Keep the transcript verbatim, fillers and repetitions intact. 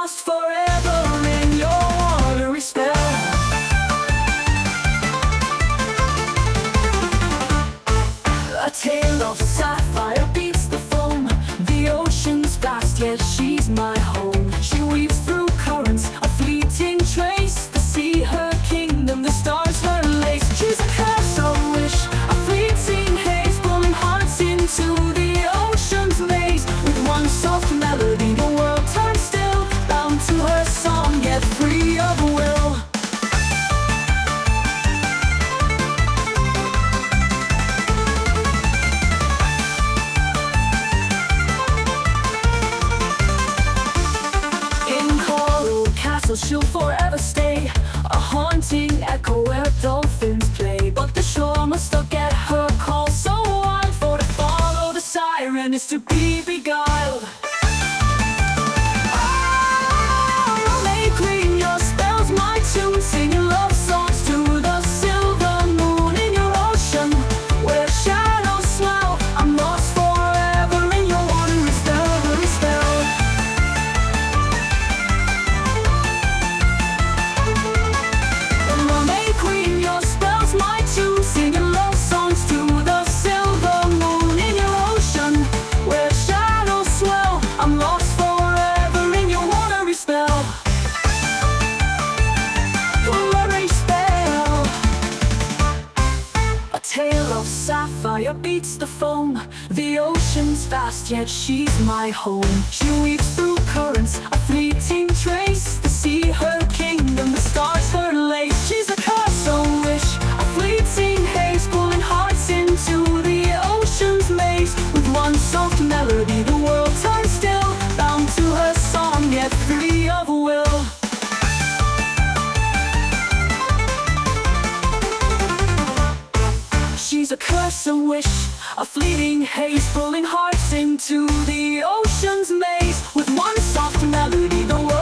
lost forever in your watery spell. A tale of sapphire beats the foam. The ocean's vast, yet she's my home. She weaves through currents, a fleeting trace. The sea her kingdom, the stars her lace. She's a curse, a wish, a fleeting haze, pulling hearts into the ocean's maze. With one soft melody the world turns still, bound to her song, yet free of will. She'll forever stay, a haunting echo where dolphins play. But the shore must forget her call so wild, for to follow the siren is to be beguiled. Oh, May Queen, your spell's my tune, singing love songs to the silver moon in your ocean, where shadows swell. I'm lost forever in your watery spell, spell. Tale of sapphire beats the foam. The ocean's vast, yet she's my home. She weaves through currents, a fleeting trace. The sea her kingdom, the stars her lace. She's a curse, a wish, a fleeting haze, pulling hearts into the ocean's maze. With one soft melody the world turns still, bound to her song, yet free of will. She's a curse, a wish, a fleeting haze, pulling hearts into the ocean's maze. With one soft melody the world